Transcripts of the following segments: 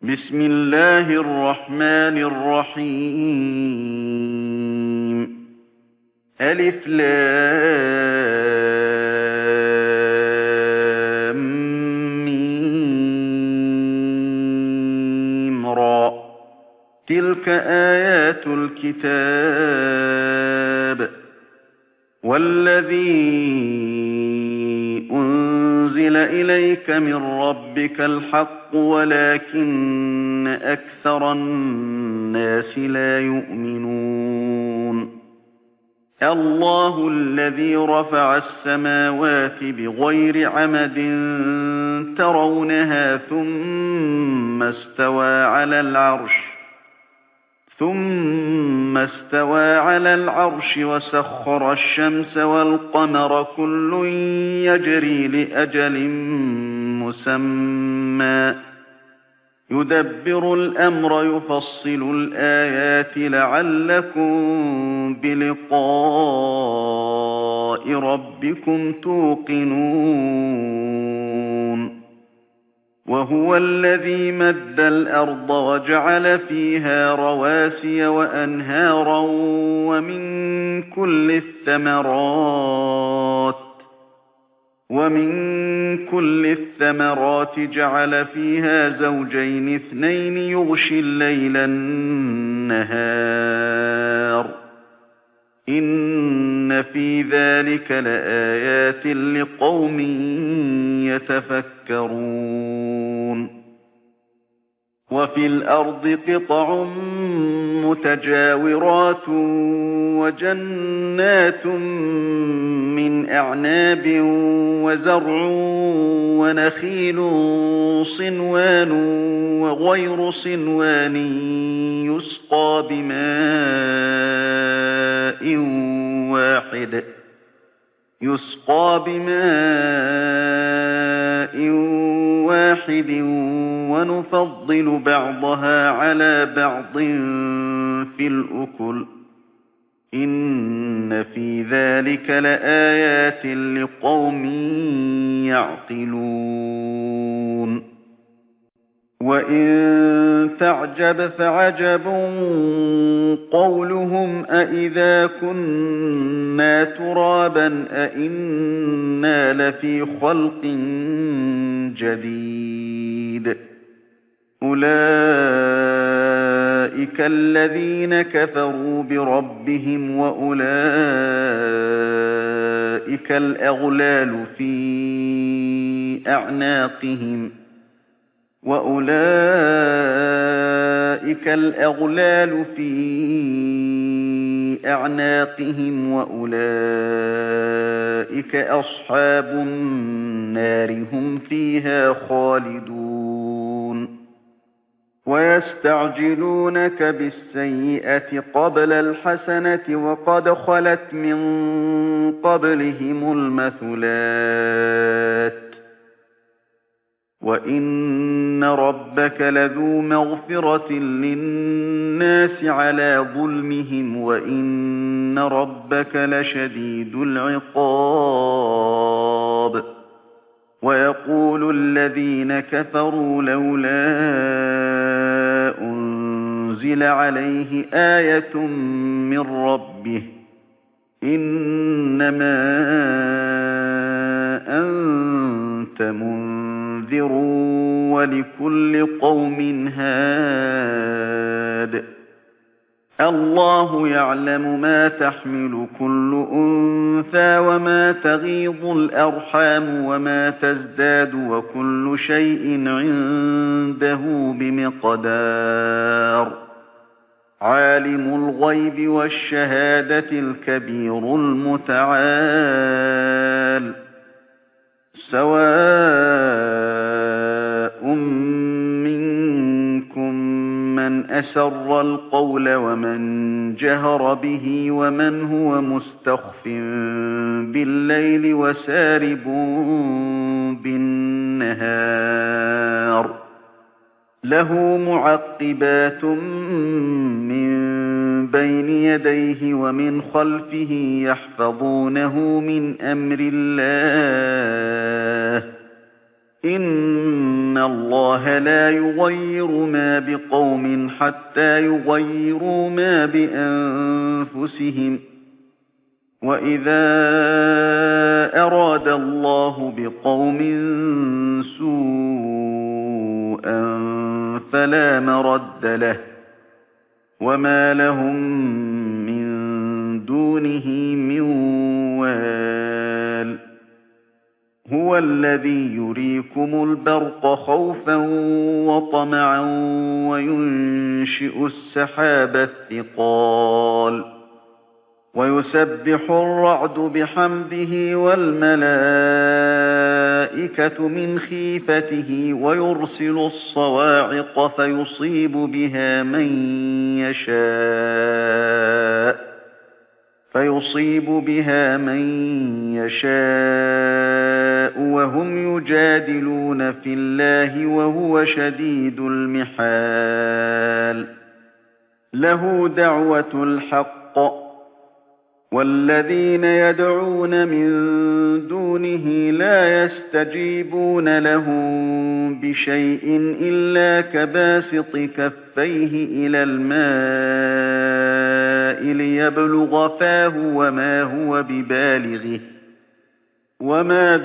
بسم الله الرحمن الرحيم. ألف لام ميم را. تلك آيات الكتاب والذي أنزل إليك من ربك الحق ولكن أكثر الناس لا يؤمنون. الله الذي رفع السماوات بغير عمد ترونها ثم استوى على العرش وسخر الشمس والقمر كل يجري لأجل مسمى يدبر الأمر يفصل الآيات لعلكم بلقاء ربكم توقنون. وهو الذي مد الأرض وجعل فيها رواسي وأنهارا ومن كل الثمرات جعل فيها زوجين اثنين يغشي الليل النهار إن في ذلك لآيات لقوم يتفكرون. وفي الأرض قطع متجاورات وجنات من أعناب وزرع ونخيل صنوان وغير صنوان يسقى بماء واحد ونفضل بعضها على بعض في الأكل إن في ذلك لآيات لقوم يعقلون. وإن تعجب فعجب قولهم أإذا كنا ترابا أإنا لفي خلق جديد أولئك الذين كفروا بربهم وأولئك الأغلال في أعناقهم وأولئك أصحاب النار هم فيها خالدون. ويستعجلونك بالسيئة قبل الحسنة وقد خلت من قبلهم المثلات وإن ربك لذو مغفرة للناس على ظلمهم وإن ربك لشديد العقاب. ويقول الذين كفروا لولا أنزل عليه آية من ربه إنما أنت منذر ولكل قوم هاد. الله يعلم ما تحمل كل أنثى وما تغيض الأرحام وما تزداد وكل شيء عنده بمقدار. عالم الغيب والشهادة الكبير المتعال. سواء منكم من أسر القول ومن جهر به ومن هو مستخف بالليل وسارب بالنهار له معقبات من بين يديه ومن خلفه يحفظونه من أمر الله إِنَّ اللَّهَ لَا يُغَيِّرُ مَا بِقَوْمٍ حَتَّىٰ يُغَيِّرُوا مَا بِأَنفُسِهِمْ ۗ وَإِذَا أَرَادَ اللَّهُ بِقَوْمٍ سُوءًا فَلَا مَرَدَّ لَهُ ۚ وَمَا لَهُم مِّن دُونِهِ مِن وَالٍ. هُوَ الَّذِي يُرِيكُمُ الْبَرْقَ خَوْفًا وَطَمَعًا وَيُنشِئُ السَّحَابَ الثِّقَالَ وَيُسَبِّحُ الرَّعْدُ بِحَمْدِهِ وَالْمَلَائِكَةُ مِنْ خِيفَتِهِ وَيُرْسِلُ الصَّوَاعِقَ فَيُصِيبُ بِهَا مَن يَشَاءُ وَهُمْ يُجَادِلُونَ فِي اللَّهِ وَهُوَ شَدِيدُ الْمِحَالِ لَهُ دَعْوَةُ الْحَقِّ ۖ وَالَّذِينَ يَدْعُونَ مِن دُونِهِ لَا يَسْتَجِيبُونَ لَهُم بِشَيْءٍ إِلَّا كَبَاسِطِ كَفَّيْهِ إِلَى الْمَاءِ لِيَبْلُغَ فَاهُ وَمَا هُوَ بِبَالِغِهِ ۚ وَمَا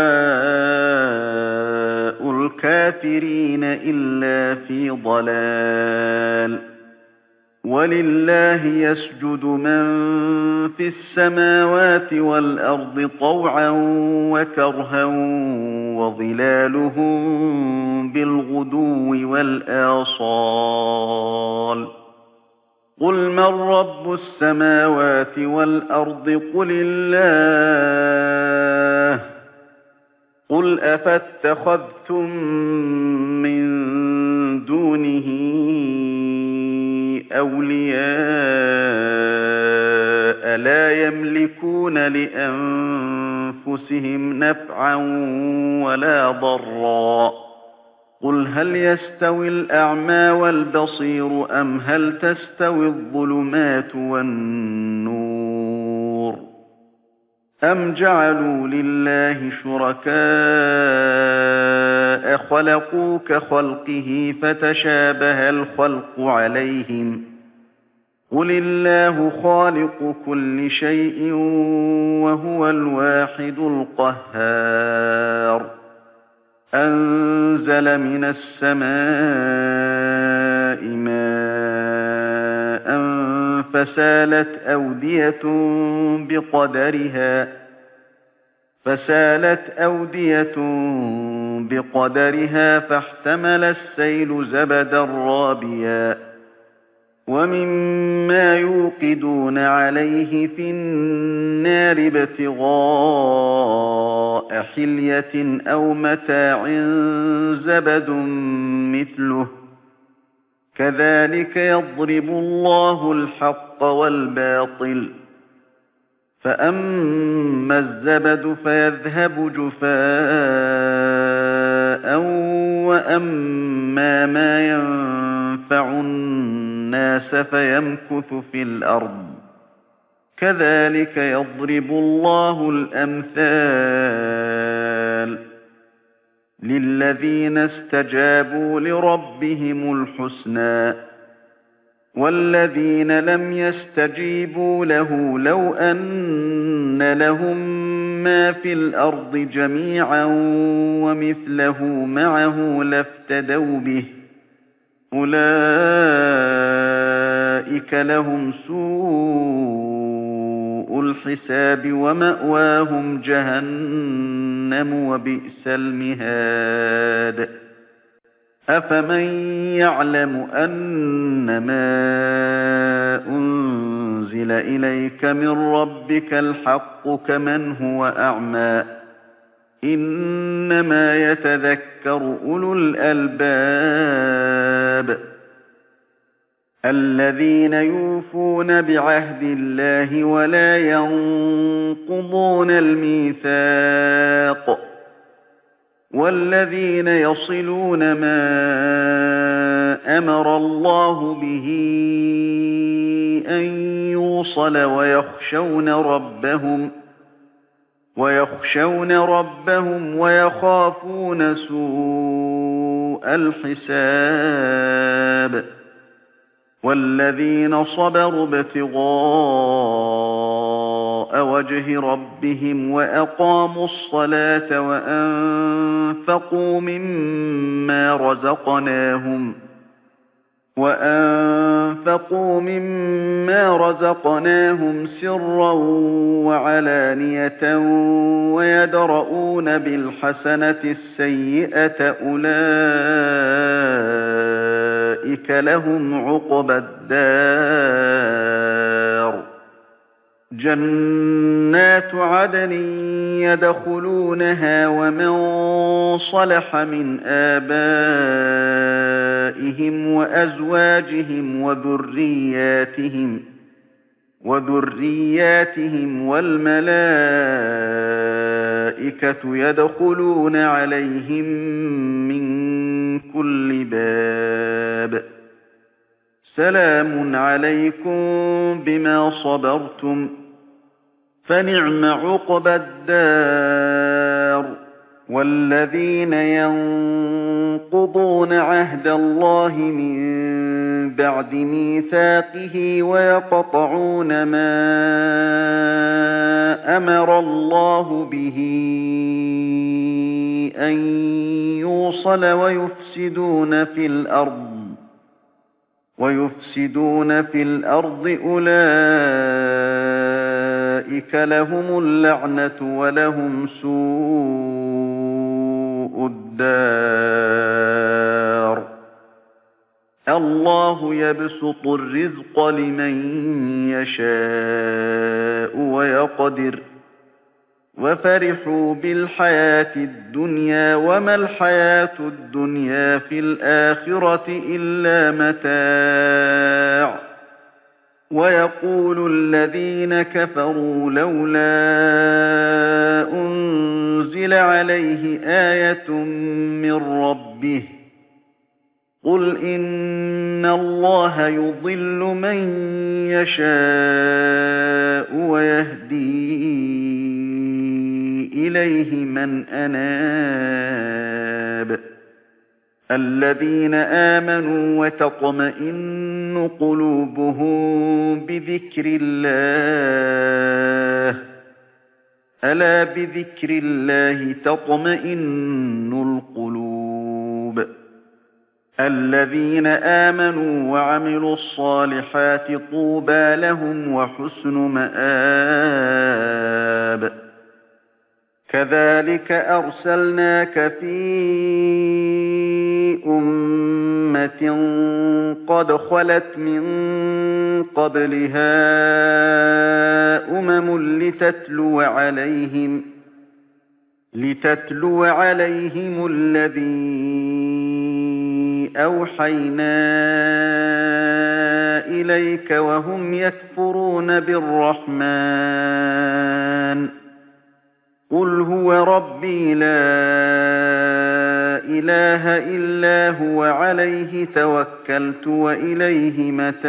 دُعَاءُ الْكَافِرِينَ إِلَّا فِي ضَلَالٍ وَلِلَّهِ يَسْجُدُ مَن فِي السَّمَاوَاتِ وَالْأَرْضِ طَوْعًا وَكَرْهًا وَظِلَالُهُم بِالْغُدُوِّ وَالْآصَالِ ۩ قُلْ مَن رَّبُّ السَّمَاوَاتِ وَالْأَرْضِ قُلِ اللَّهُ ۚ قُلْ أَفَاتَّخَذْتُم مِّن دُونِهِ أَوْلِيَاءَ لَا يَمْلِكُونَ لِأَنفُسِهِمْ نَفْعًا وَلَا ضَرًّا ۚ قُلْ هَلْ يَسْتَوِي الْأَعْمَىٰ وَالْبَصِيرُ أَمْ هَلْ تَسْتَوِي الظُّلُمَاتُ وَالنُّورُ أَمْ جَعَلُوا لِلَّهِ شُرَكَاءَ خَلَقُوا كَخَلْقِهِ فَتَشَابَهَ الْخَلْقُ عَلَيْهِمْ ۚ قُلِ اللَّهُ خَالِقُ كُلِّ شَيْءٍ وَهُوَ الْوَاحِدُ الْقَهَّارُ أَنزَلَ مِنَ السَّمَاءِ مَاءً فَسَالَتْ أَوْدِيَةٌ بِقَدَرِهَا فَاحْتَمَلَ السَّيْلُ زَبَدًا رَّابِيًا ۚ وَمِمَّا يُوقِدُونَ عَلَيْهِ فِي النَّارِ ابْتِغَاءَ حِلْيَةٍ أَوْ مَتَاعٍ زَبَدٌ مِّثْلُهُ ۚ كَذَٰلِكَ يَضْرِبُ اللَّهُ الْحَقَّ وَالْبَاطِلَ ۚ فَأَمَّا الزَّبَدُ فَيَذْهَبُ جُفَاءً وَأَمَّا مَا يَنفَعُ النَّاسَ فَيَمْكُثُ فِي الْأَرْضِ ۚ كَذَٰلِكَ يَضْرِبُ اللَّهُ الْأَمْثَالَ ۗ لِلَّذِينَ اسْتَجَابُوا لِرَبِّهِمُ الْحُسْنَىٰ ۚ وَالَّذِينَ لَمْ يَسْتَجِيبُوا لَهُ لَوْ أَنَّ لَهُم مَّا فِي الْأَرْضِ جَمِيعًا وَمِثْلَهُ مَعَهُ لَافْتَدَوْا بِهِ ۚ أُولَٰئِكَ لَهُمْ سُوءُ الْحِسَابِ وَمَأْوَاهُمْ جَهَنَّمُ ۖ وَبِئْسَ الْمِهَادُ أَفَمَن يَعْلَمُ أَنَّمَا أُنزِلَ إِلَيْكَ مِن رَّبِّكَ الْحَقُّ كَمَنْ هُوَ أَعْمَىٰ ۚ إِنَّمَا يَتَذَكَّرُ أُولُو الْأَلْبَابِ الَّذِينَ يُوفُونَ بِعَهْدِ اللَّهِ وَلَا يَنقُضُونَ الْمِيثَاقَ وَالَّذِينَ يَصِلُونَ مَا أَمَرَ اللَّهُ بِهِ أَن يُوصَلَ وَيَخْشَوْنَ رَبَّهُمْ ويخشون ربهم ويخافون سوء الحساب والذين صبروا ابتغاء وجه ربهم وأقاموا الصلاة وأنفقوا مما رزقناهم سرا وعلانية ويدرؤون بالحسنة السيئة أولئك لهم عقبى الدار جنات عدن يدخلونها ومن صلح من آبائهم وأزواجهم وذرياتهم والملائكة يدخلون عليهم من كل باب سلام عليكم بما صبرتم فنعم عقبى الدار والذين ينقضون عهد الله من بعد ميثاقه ويقطعون ما أمر الله به أن يوصل ويفسدون في الأرض أولئك لهم اللعنة ولهم سوء الدار الله يبسط الرزق لمن يشاء ويقدر وفرحوا بالحياة الدنيا وما الحياة الدنيا في الآخرة إلا متاع ويقول الذين كفروا لولا أنزل عليه آية من ربه قل إن الله يضل من يشاء ويهدي إليه من أناب الذين آمنوا وتطمئن قلوبهم بذكر الله ألا بذكر الله تطمئن القلوب الذين آمنوا وعملوا الصالحات طوبى لهم وحسن مآب كذلك أرسلناك في أمة قد خلت من قبلها لتتلو عليهم الذي أوحينا إليك وهم يكفرون بالرحمن قل هو ربي لا إله إلا هو عليه توكلت وإليه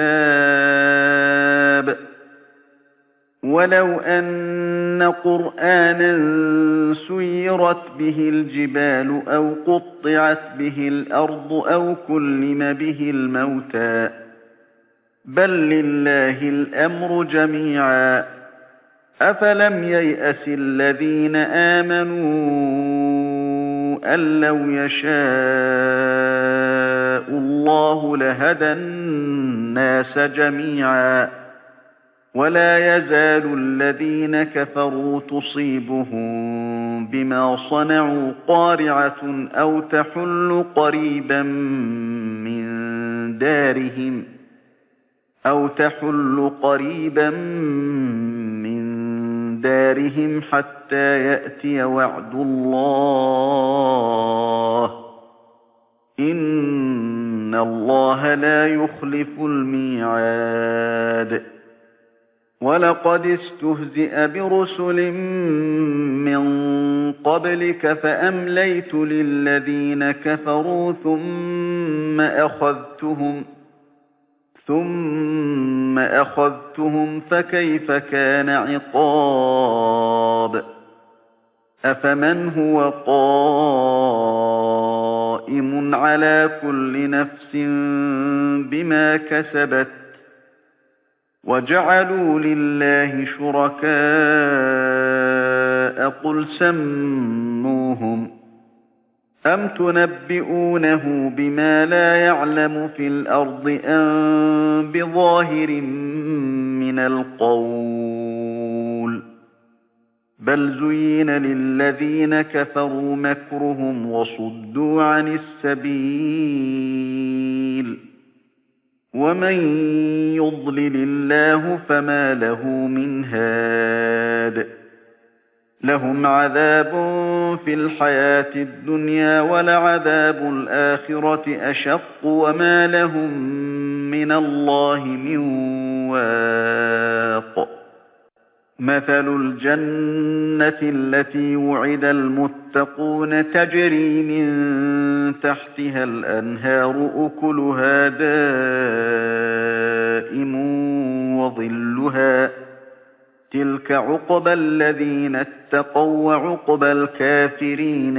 متاب ولو أن قرآنا سيرت به الجبال أو قطعت به الأرض أو كلم به الموتى بل لله الأمر جميعا أفلم ييأس الذين آمنوا أن لو يشاء الله لهدى الناس جميعا ولا يزال الذين كفروا تصيبهم بما صنعوا قارعة أو تحل قريبا من دارهم حتى يأتي وعد الله إن الله لا يخلف الميعاد ولقد استهزئ برسل من قبلك فأمليت للذين كفروا ثم أخذتهم فكيف كان عقاب أفمن هو قائم على كل نفس بما كسبت وجعلوا لله شركاء قل سموهم أم تنبئونه بما لا يعلم في الأرض أم بظاهر من القول بل زين للذين كفروا مكرهم وصدوا عن السبيل ومن يضلل الله فما له من هاد لهم عذاب في الحياة الدنيا ولعذاب الآخرة أشق وما لهم من الله من واق مثل الجنة التي وعد المتقون تجري من تحتها الأنهار أكلها دائم وظلها تلك عقبى الذين اتقوا وعقبى الكافرين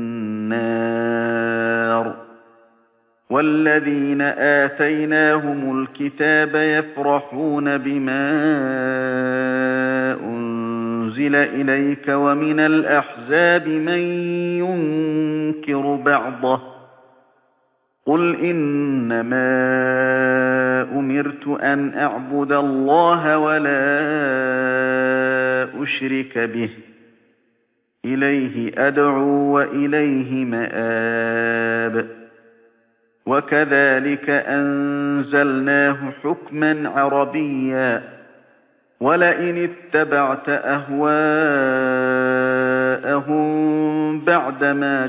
النار والذين آتيناهم الكتاب يفرحون بما أنزل إليك ومن الأحزاب من ينكر بعضه قل إنما أمرت أن أعبد الله ولا أشرك به إليه أدعو وإليه مآب وكذلك أنزلناه حكما عربيا ولئن اتبعت أهواءهم بعدما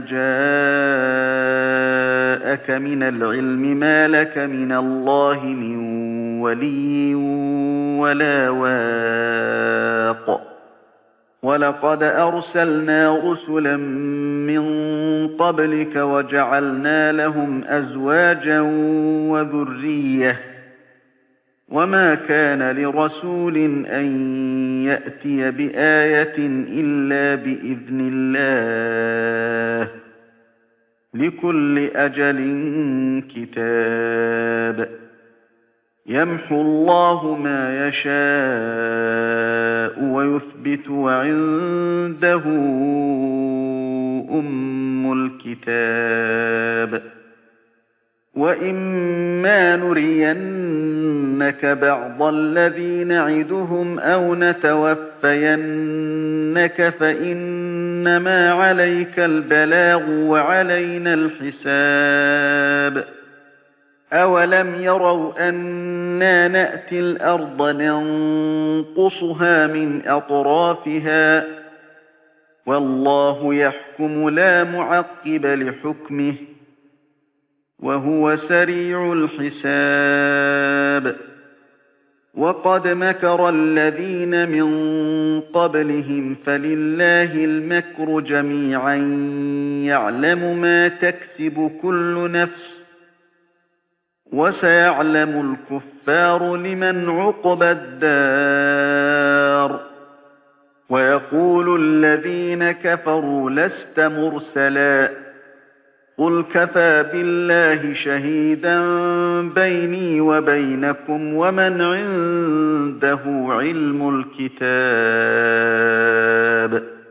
جاءك من العلم ما لك من الله من ولي ولا واق ولقد أرسلنا رسلا من قبلك وجعلنا لهم أزواجا وذرية وما كان لرسول أن يأتي بآية إلا بإذن الله لكل أجل كتاب يمحو الله ما يشاء ويثبت وعنده أم الكتاب وإما نرينك بعض الذي نعدهم أو نتوفينك فإنما عليك البلاغ وعلينا الحساب أولم يروا أنا نأتي الأرض ننقصها من أطرافها والله يحكم لا معقب لحكمه وهو سريع الحساب وقد مكر الذين من قبلهم فلله المكر جميعا يعلم ما تكسب كل نفس وسيعلم الكفار لمن عقبى الدار ويقول الذين كفروا لست مرسلا قل كفى بالله شهيدا بيني وبينكم ومن عنده علم الكتاب